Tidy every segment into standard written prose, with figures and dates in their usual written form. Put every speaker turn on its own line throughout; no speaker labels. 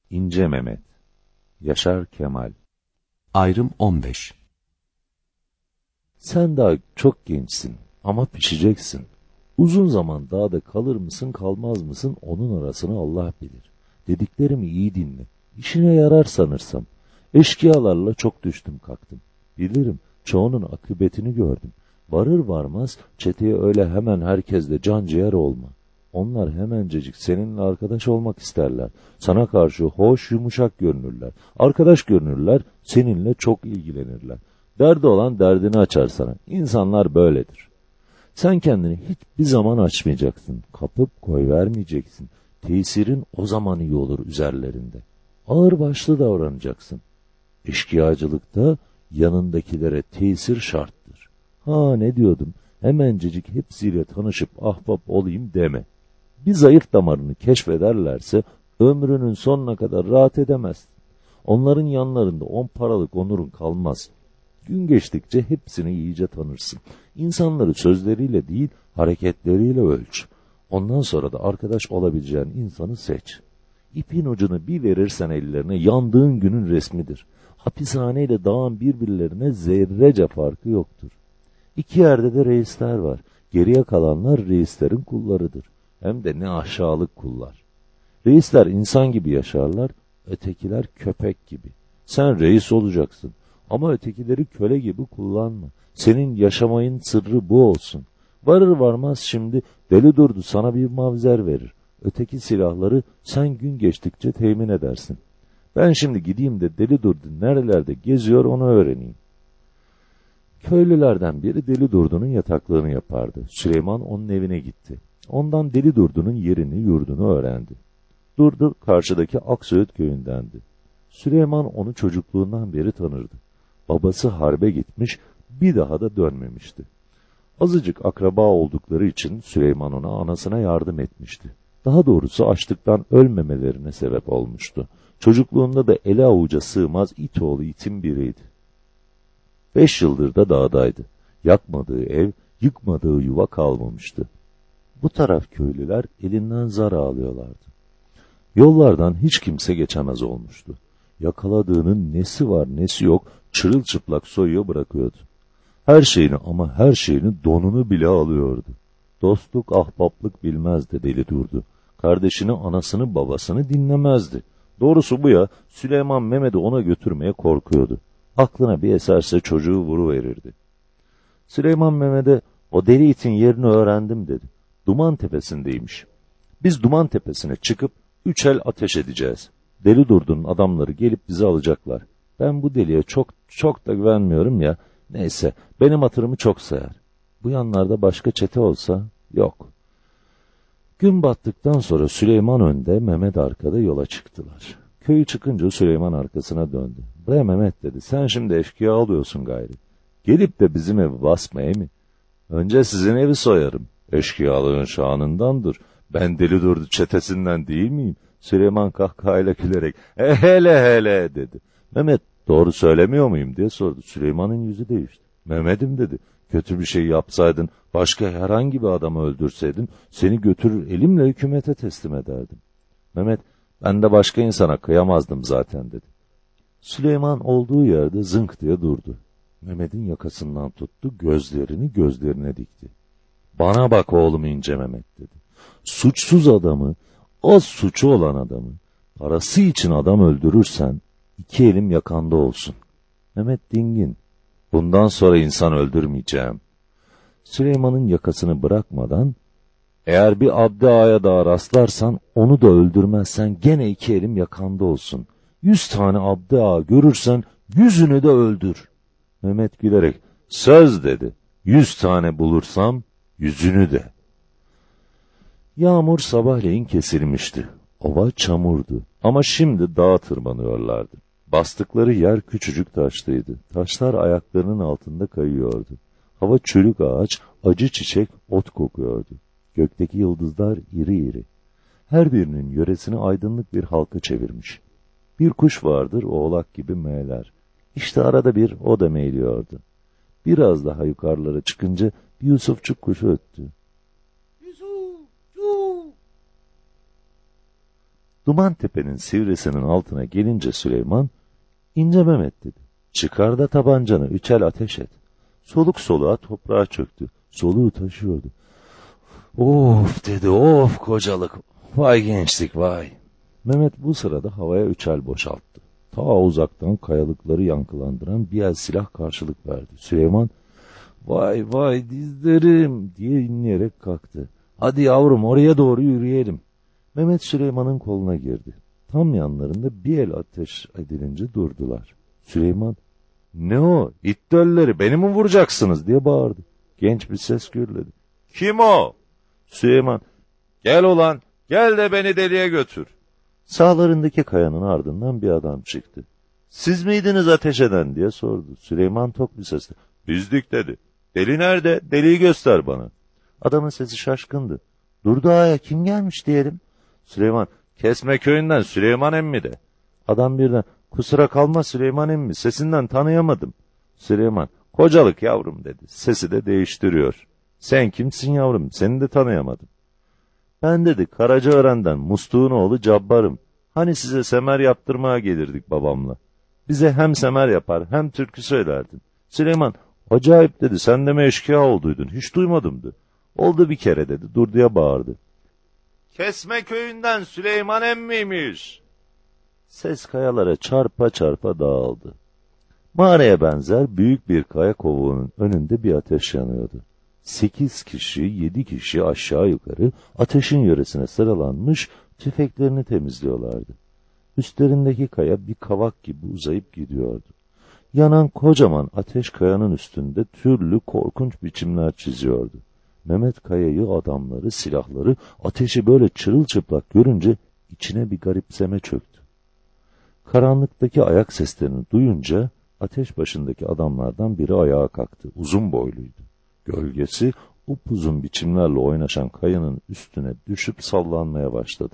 İnce Mehmet. Yaşar Kemal.
Ayrım 15.
Sen daha çok gençsin ama pişeceksin. Uzun zaman dağda kalır mısın kalmaz mısın onun arasını Allah bilir. Dediklerimi iyi dinle. İşine yarar sanırsam. Eşkıyalarla çok düştüm kalktım. Bilirim çoğunun akıbetini gördüm. Varır varmaz çeteye öyle hemen herkesle can ciğer olma. Onlar hemencecik seninle arkadaş olmak isterler. Sana karşı hoş yumuşak görünürler. Arkadaş görünürler, seninle çok ilgilenirler. Derdi olan derdini açar sana. İnsanlar böyledir. Sen kendini hiçbir zaman açmayacaksın. Kapıp koyvermeyeceksin. Tesirin o zaman iyi olur üzerlerinde. Ağırbaşlı davranacaksın. Eşkıyacılıkta yanındakilere tesir şarttır. Ha ne diyordum? Hemencecik hepsiyle tanışıp ahbap olayım deme. Bir zayıf damarını keşfederlerse ömrünün sonuna kadar rahat edemezsin. Onların yanlarında 10 paralık onurun kalmaz. Gün geçtikçe hepsini iyice tanırsın. İnsanları sözleriyle değil, hareketleriyle ölç. Ondan sonra da arkadaş olabileceğin insanı seç. İpin ucunu bir verirsen ellerine yandığın günün resmidir. Hapishaneyle dağın birbirlerine zerrece farkı yoktur. İki yerde de reisler var. Geriye kalanlar reislerin kullarıdır. Hem de ne aşağılık kullar. Reisler insan gibi yaşarlar, ötekiler köpek gibi. Sen reis olacaksın. Ama ötekileri köle gibi kullanma. Senin yaşamayın sırrı bu olsun. Varır varmaz şimdi deli durdu sana bir mavzer verir. Öteki silahları sen gün geçtikçe temin edersin. Ben şimdi gideyim de deli durdu nerelerde geziyor onu öğreneyim. Köylülerden biri Deli Durdu'nun yataklığını yapardı. Süleyman onun evine gitti. Ondan Deli Durdu'nun yerini yurdunu öğrendi. Durdu karşıdaki Aksöğüt köyündendi. Süleyman onu çocukluğundan beri tanırdı. Babası harbe gitmiş, bir daha da dönmemişti. Azıcık akraba oldukları için Süleyman ona anasına yardım etmişti. Daha doğrusu açlıktan ölmemelerine sebep olmuştu. Çocukluğunda da ele avuca sığmaz it oğlu itin biriydi. 5 yıldır da dağdaydı. Yakmadığı ev, yıkmadığı yuva kalmamıştı. Bu taraf köylüler elinden zar ağlıyorlardı. Yollardan hiç kimse geçemez olmuştu. Yakaladığının nesi var nesi yok çırılçıplak soyuyor bırakıyordu. Her şeyini ama her şeyini donunu bile alıyordu. Dostluk ahbaplık bilmezdi Deli Durdu. Kardeşini anasını babasını dinlemezdi. Doğrusu bu ya Süleyman Mehmet'i ona götürmeye korkuyordu. Aklına bir eserse çocuğu vuruverirdi. Süleyman Mehmet'e o deli itin yerini öğrendim dedi. Duman Tepesi'ndeymiş. Biz Duman Tepesi'ne çıkıp 3 el ateş edeceğiz. Deli Durdu'nun adamları gelip bizi alacaklar. Ben bu deliye çok da güvenmiyorum ya. Neyse benim hatırımı çok sayar. Bu yanlarda başka çete olsa yok. Gün battıktan sonra Süleyman önde Mehmet arkada yola çıktılar. Köyü çıkınca Süleyman arkasına döndü. Bre Mehmet dedi sen şimdi eşkıya alıyorsun gayri. Gelip de bizim evi basma mi? Önce sizin evi soyarım. Eşkıyalığın şanındandır. Ben Deli Durdu çetesinden değil miyim? Süleyman kahkahayla gülerek hele dedi. Mehmet doğru söylemiyor muyum diye sordu. Süleyman'ın yüzü değişti. Mehmet'im dedi. Kötü bir şey yapsaydın, başka herhangi bir adamı öldürseydin, seni götürür elimle hükümete teslim ederdim. Mehmet, ben de başka insana kıyamazdım zaten dedi. Süleyman olduğu yerde zınk diye durdu. Mehmet'in yakasından tuttu, gözlerini gözlerine dikti. Bana bak oğlum İnce Mehmet dedi. Suçsuz adamı, az suçu olan adamı, parası için adam öldürürsen, 2 elim yakanda olsun. Mehmet dingin. Bundan sonra insan öldürmeyeceğim. Süleyman'ın yakasını bırakmadan, eğer bir Abdi Ağa'ya daha rastlarsan, onu da öldürmezsen gene 2 elim yakanda olsun. 100 tane Abdi Ağa görürsen, 100'ünü de öldür. Mehmet gülerek, söz dedi. 100 tane bulursam, 100'ünü de. Yağmur sabahleyin kesilmişti. Ova çamurdu. Ama şimdi dağa tırmanıyorlardı. Bastıkları yer küçücük taşlıydı. Taşlar ayaklarının altında kayıyordu. Hava çürük ağaç, acı çiçek, ot kokuyordu. Gökteki yıldızlar iri iri. Her birinin yöresini aydınlık bir halka çevirmiş. Bir kuş vardır, oğlak gibi meğler. İşte arada bir o da meğliyordu. Biraz daha yukarılara çıkınca bir Yusufçuk kuşu öttü. Duman tepenin sivrisinin altına gelince Süleyman, "İnce Mehmet," dedi. "Çıkar da tabancanı, üçel ateş et." Soluk soluğa toprağa çöktü. Soluğu taşıyordu. "Of," dedi, "of kocalık, vay gençlik vay." Mehmet bu sırada havaya üçel boşalttı. Ta uzaktan kayalıkları yankılandıran bir el silah karşılık verdi. Süleyman, "Vay vay dizlerim," diye inleyerek kalktı. "Hadi yavrum, oraya doğru yürüyelim." Mehmet Süleyman'ın koluna girdi. Tam yanlarında bir el ateş edilince durdular. Süleyman, "Ne o? İt dölleri, beni mi vuracaksınız?" diye bağırdı. Genç bir ses gürledi. "Kim o?" Süleyman, "Gel ulan, gel de beni deliye götür." Sağlarındaki kayanın ardından bir adam çıktı. "Siz miydiniz ateş eden?" diye sordu. Süleyman tok bir sesle, "Bizdik," dedi. "Deli nerede? Deliyi göster bana." Adamın sesi şaşkındı. "Durdu ağaya, kim gelmiş diyelim?" Süleyman, "Kesme köyünden Süleyman emmi de." Adam birden, "Kusura kalma Süleyman emmi, sesinden tanıyamadım." Süleyman, "Kocalık yavrum," dedi. Sesi de değiştiriyor. "Sen kimsin yavrum, seni de tanıyamadım." "Ben," dedi, "Karacaören'den Mustuk'un oğlu Cabbar'ım. Hani size semer yaptırmaya gelirdik babamla. Bize hem semer yapar hem türkü söylerdin." Süleyman, "Acayip," dedi, "sen de mi eşkıya olduydun, hiç duymadımdı." "Oldu bir kere," dedi, Durdu'ya bağırdı. "Kesme köyünden Süleyman emmiymiş." Ses kayalara çarpa çarpa dağıldı. Mağaraya benzer büyük bir kaya kovuğunun önünde bir ateş yanıyordu. 8 kişi, 7 kişi aşağı yukarı ateşin yöresine sıralanmış tüfeklerini temizliyorlardı. Üstlerindeki kaya bir kavak gibi uzayıp gidiyordu. Yanan kocaman ateş kayanın üstünde türlü korkunç biçimler çiziyordu. Mehmet kayayı, adamları, silahları, ateşi böyle çırılçıplak görünce içine bir garipseme çöktü. Karanlıktaki ayak seslerini duyunca ateş başındaki adamlardan biri ayağa kalktı. Uzun boyluydu. Gölgesi upuzun biçimlerle oynaşan kayanın üstüne düşüp sallanmaya başladı.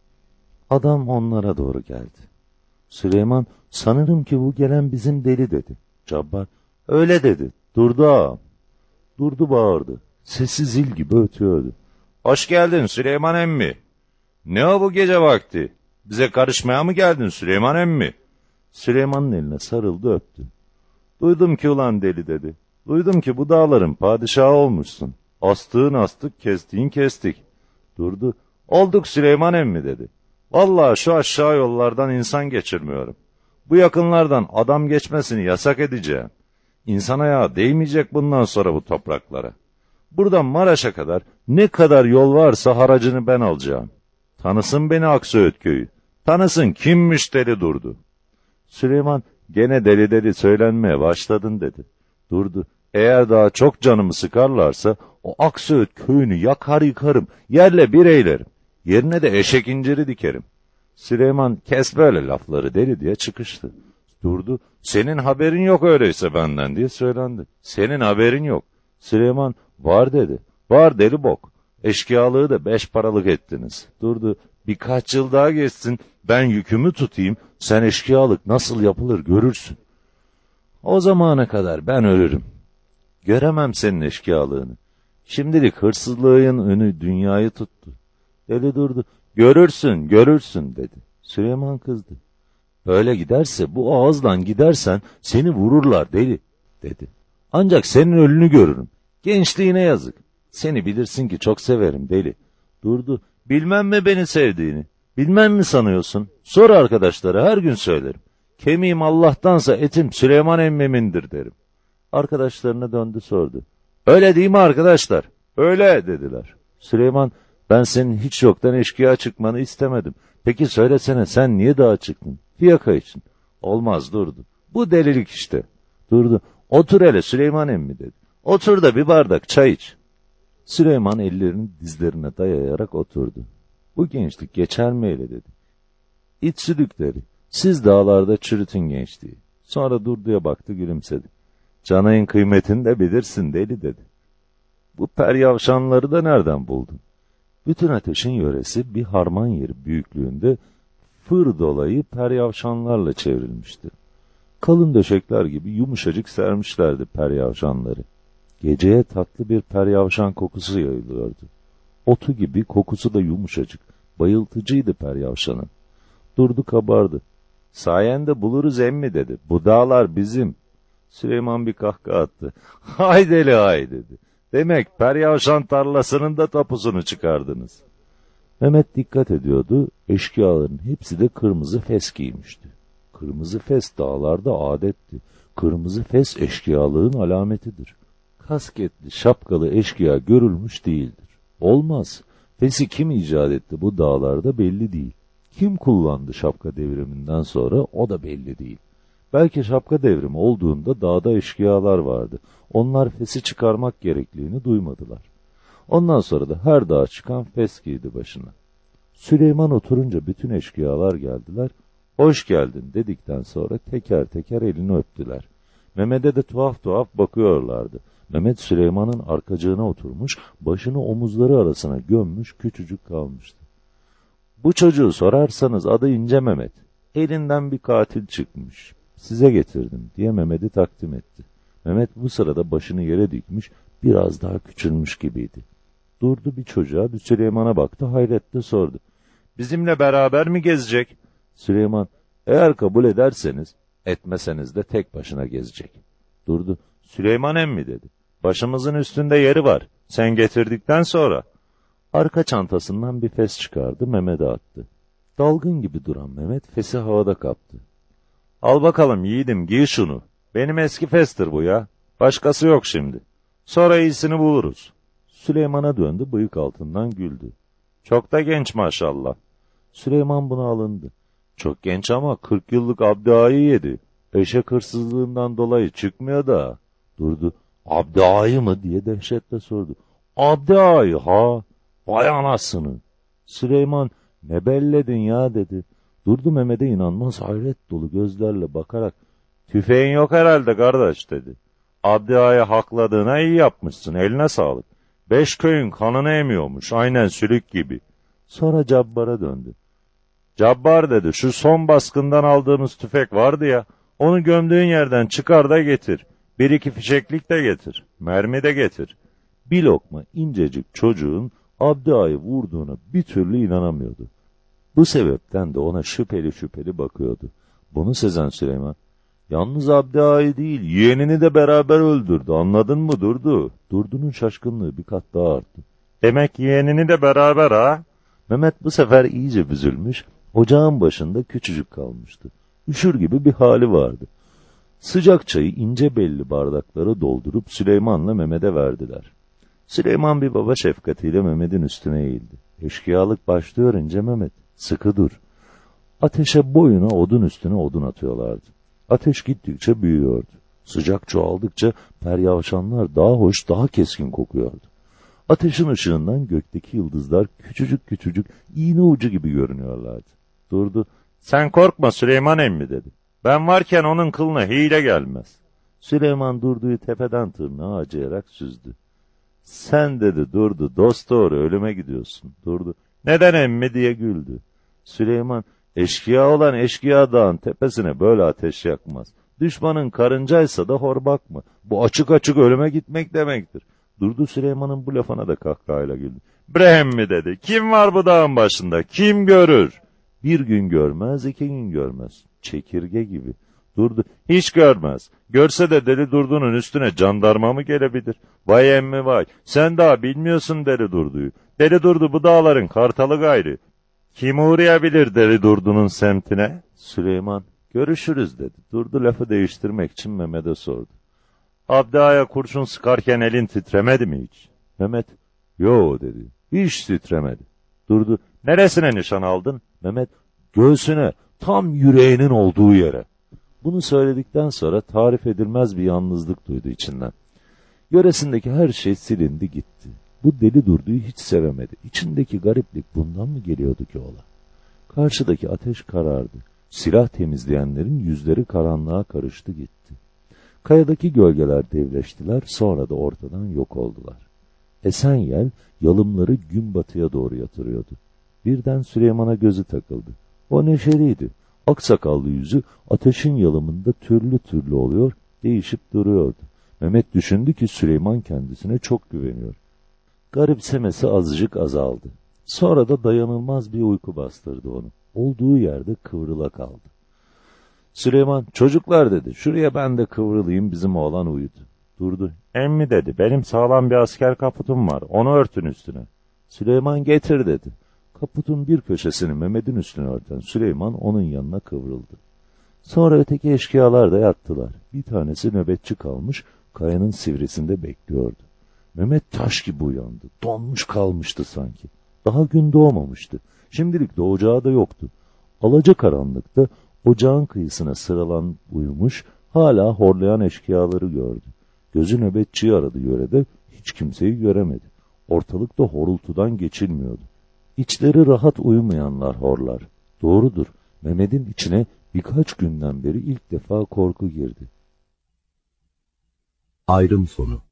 Adam onlara doğru geldi. Süleyman, "Sanırım ki bu gelen bizim deli," dedi. Cabbar, "Öyle," dedi. "Durdu ağam." Durdu bağırdı. Sesi zil gibi ötüyordu. "Hoş geldin Süleyman emmi." "Ne o bu gece vakti? Bize karışmaya mı geldin Süleyman emmi?" Süleyman'ın eline sarıldı, öptü. "Duydum ki ulan deli," dedi. "Duydum ki bu dağların padişahı olmuşsun. Astığın astık, kestiğin kestik." Durdu. "Olduk Süleyman emmi," dedi. "Vallahi şu aşağı yollardan insan geçirmiyorum. Bu yakınlardan adam geçmesini yasak edeceğim. İnsan ayağı değmeyecek bundan sonra bu topraklara. Buradan Maraş'a kadar ne kadar yol varsa haracını ben alacağım. Tanısın beni Aksöğüt köyü. Tanısın kimmiş deli Durdu." Süleyman, "Gene deli deli söylenmeye başladın," dedi. Durdu. "Eğer daha çok canımı sıkarlarsa o Aksöğüt köyünü yakar yıkarım, yerle bir eylerim. Yerine de eşek inciri dikerim." Süleyman, "Kes böyle lafları deli," diye çıkıştı. Durdu. "Senin haberin yok öyleyse benden," diye söylendi. "Senin haberin yok." Süleyman, "Var," dedi. "Var deli bok. Eşkıyalığı da 5 paralık ettiniz." Durdu. "Birkaç yıl daha geçsin, ben yükümü tutayım, sen eşkıyalık nasıl yapılır görürsün. O zamana kadar ben ölürüm. Göremem senin eşkıyalığını. Şimdilik hırsızlığın önü dünyayı tuttu." Deli durdu. "Görürsün, görürsün," dedi. Süleyman kızdı. "Böyle giderse, bu ağızdan gidersen seni vururlar deli," dedi. "Ancak senin ölünü görürüm. Gençliğine yazık. Seni bilirsin ki çok severim deli." Durdu. "Bilmem mi beni sevdiğini? Bilmem mi sanıyorsun? Sor arkadaşlara, her gün söylerim. Kemiğim Allah'tansa etim Süleyman emmimindir derim." Arkadaşlarına döndü sordu. "Öyle değil mi arkadaşlar?" "Öyle," dediler. Süleyman, "Ben senin hiç yoktan eşkıya çıkmanı istemedim. Peki söylesene, sen niye dağa çıktın?" "Fiyaka için." "Olmaz." Durdu. "Bu delilik işte." Durdu. "Otur hele Süleyman emmi," dedi. "Otur da bir bardak çay iç." Süleyman ellerini dizlerine dayayarak oturdu. "Bu gençlik geçer mi öyle?" dedi. "İç südükleri, siz dağlarda çürütün gençliği." Sonra Durdu'ya baktı, gülümsedi. "Canayın kıymetini de bilirsin deli," dedi. "Bu peryavşanları da nereden buldun?" Bütün ateşin yöresi bir harman yeri büyüklüğünde fır dolayı peryavşanlarla çevrilmişti. Kalın döşekler gibi yumuşacık sermişlerdi peryavşanları. Geceye tatlı bir peryavşan kokusu yayılıyordu. Otu gibi kokusu da yumuşacık, bayıltıcıydı peryavşanın. Durdu kabardı. Sayende buluruz emmi dedi. Bu dağlar bizim. Süleyman bir kahkaha attı. Hay deli hay dedi. Demek Peryavşan tarlasının da tapusunu çıkardınız. Mehmet dikkat ediyordu. Eşkıyaların hepsi de kırmızı fes giymişti. Kırmızı fes dağlarda adetti. Kırmızı fes eşkıyalığın alametidir. Kasketli, şapkalı eşkıya görülmüş değildir. Olmaz. Fesi kim icat etti bu dağlarda belli değil. Kim kullandı şapka devriminden sonra o da belli değil. Belki şapka devrimi olduğunda dağda eşkıyalar vardı. Onlar fesi çıkarmak gerekliliğini duymadılar. Ondan sonra da her dağa çıkan fes giydi başına. Süleyman oturunca bütün eşkıyalar geldiler. Hoş geldin dedikten sonra teker teker elini öptüler. Mehmet'e de tuhaf tuhaf bakıyorlardı. Mehmet Süleyman'ın arkacığına oturmuş, başını omuzları arasına gömmüş, küçücük kalmıştı. Bu çocuğu sorarsanız adı İnce Mehmet. Elinden bir katil çıkmış. Size getirdim diye Mehmet'i takdim etti. Mehmet bu sırada başını yere dikmiş, biraz daha küçülmüş gibiydi. Durdu bir çocuğa, bir Süleyman'a baktı, hayretle sordu. Bizimle beraber mi gezecek? Süleyman, eğer kabul ederseniz, etmeseniz de tek başına gezecek. Durdu. Süleyman emmi dedi. Başımızın üstünde yeri var. Sen getirdikten sonra. Arka çantasından bir fes çıkardı, Mehmet'e attı. Dalgın gibi duran Mehmet fesi havada kaptı. Al bakalım yiğidim, giy şunu. Benim eski festir bu ya. Başkası yok şimdi. Sonra iyisini buluruz. Süleyman'a döndü, bıyık altından güldü. Çok da genç maşallah. Süleyman buna alındı. Çok genç ama 40 yıllık Abdi Ağa'yı yedi. Eşek hırsızlığından dolayı çıkmıyor da. Durdu. Abdi Ağa'yı mı diye dehşetle sordu. Abdi Ağa'yı ha. Vay anasını. Süleyman ne belledin ya dedi. Durdu Mehmet'e inanmaz hayret dolu gözlerle bakarak. Tüfeğin yok herhalde kardeş dedi. Abdi Ağa'yı hakladığına iyi yapmışsın, eline sağlık. 5 köyün kanını emiyormuş, aynen sülük gibi. Sonra Cabbar'a döndü. Cabbar dedi, şu son baskından aldığımız tüfek vardı ya, onu gömdüğün yerden çıkar da getir. 1-2 fişeklik de getir, mermi de getir. Bir lokma incecik çocuğun Abdi Ağa'yı vurduğuna bir türlü inanamıyordu. Bu sebepten de ona şüpheli şüpheli bakıyordu. Bunu sezen Süleyman, yalnız Abdi Ağa'yı değil, yeğenini de beraber öldürdü, anladın mı Durdu? Durdu'nun şaşkınlığı bir kat daha arttı. Demek yeğenini de beraber ha? Mehmet bu sefer iyice büzülmüş, ocağın başında küçücük kalmıştı. Üşür gibi bir hali vardı. Sıcak çayı ince belli bardaklara doldurup Süleyman'la Mehmet'e verdiler. Süleyman bir baba şefkatiyle Mehmet'in üstüne eğildi. Eşkıyalık başlıyor ince Mehmet, sıkı dur. Ateşe boyuna odun üstüne odun atıyorlardı. Ateş gittikçe büyüyordu. Sıcak çoğaldıkça peryavşanlar daha hoş, daha keskin kokuyordu. Ateşin ışığından gökteki yıldızlar küçücük küçücük iğne ucu gibi görünüyorlardı. Durdu. Sen korkma Süleyman emmi dedi. Ben varken onun kılına hile gelmez. Süleyman Durdu'yu tepeden tırnağa acıyarak süzdü. Sen dedi Durdu, dost doğru ölüme gidiyorsun. Durdu. Neden emmi diye güldü. Süleyman, eşkıya olan eşkıya dağın tepesine böyle ateş yakmaz. Düşmanın karıncaysa da hor bakma. Bu açık açık ölüme gitmek demektir. Durdu Süleyman'ın bu lafına da kahkahayla güldü. Brehem mi dedi. Kim var bu dağın başında? Kim görür? Bir gün görmez, 2 gün görmez. Çekirge gibi. Durdu. Hiç görmez. Görse de Deli Durdu'nun üstüne jandarma mı gelebilir? Vay emmi vay. Sen daha bilmiyorsun Deli Durdu'yu. Deli Durdu bu dağların kartalı gayrı. Kim uğrayabilir Deli Durdu'nun semtine? Süleyman, görüşürüz dedi. Durdu lafı değiştirmek için Mehmet'e sordu. Abdi Ağa'ya kurşun sıkarken elin titremedi mi hiç? Mehmet, yo dedi. Hiç titremedi. Durdu. Neresine nişan aldın? Mehmet, göğsüne, tam yüreğinin olduğu yere. Bunu söyledikten sonra tarif edilmez bir yalnızlık duydu içinden. Yöresindeki her şey silindi gitti. Bu Deli Durdu'yu hiç sevemedi. İçindeki gariplik bundan mı geliyordu ki ola? Karşıdaki ateş karardı. Silah temizleyenlerin yüzleri karanlığa karıştı gitti. Kayadaki gölgeler devleştiler, sonra da ortadan yok oldular. Esen yel yalımları gün batıya doğru yatırıyordu. Birden Süleyman'a gözü takıldı. O neşeliydi. Aksakallı yüzü ateşin yalımında türlü türlü oluyor, değişip duruyordu. Mehmet düşündü ki Süleyman kendisine çok güveniyor. Garipsemesi azıcık azaldı. Sonra da dayanılmaz bir uyku bastırdı onu. Olduğu yerde kıvrıla kaldı. Süleyman, çocuklar dedi, şuraya ben de kıvrılayım, bizim oğlan uyudu. Durdu. Emmi dedi, benim sağlam bir asker kaputum var, onu örtün üstüne. Süleyman getir dedi. Kaputun bir köşesini Mehmet'in üstüne örten Süleyman onun yanına kıvrıldı. Sonra öteki eşkıyalar da yattılar. Bir tanesi nöbetçi kalmış, kayanın sivrisinde bekliyordu. Mehmet taş gibi uyandı, donmuş kalmıştı sanki. Daha gün doğmamıştı, şimdilik doğacağı da yoktu. Alacakaranlıkta ocağın kıyısına sıralan uyumuş, hala horlayan eşkıyaları gördü. Gözü nöbetçiyi aradı yörede, hiç kimseyi göremedi. Ortalıkta horultudan geçilmiyordu. İçleri rahat uyumayanlar horlar. Doğrudur, Mehmet'in içine birkaç günden beri ilk defa korku girdi.
Ayrım sonu.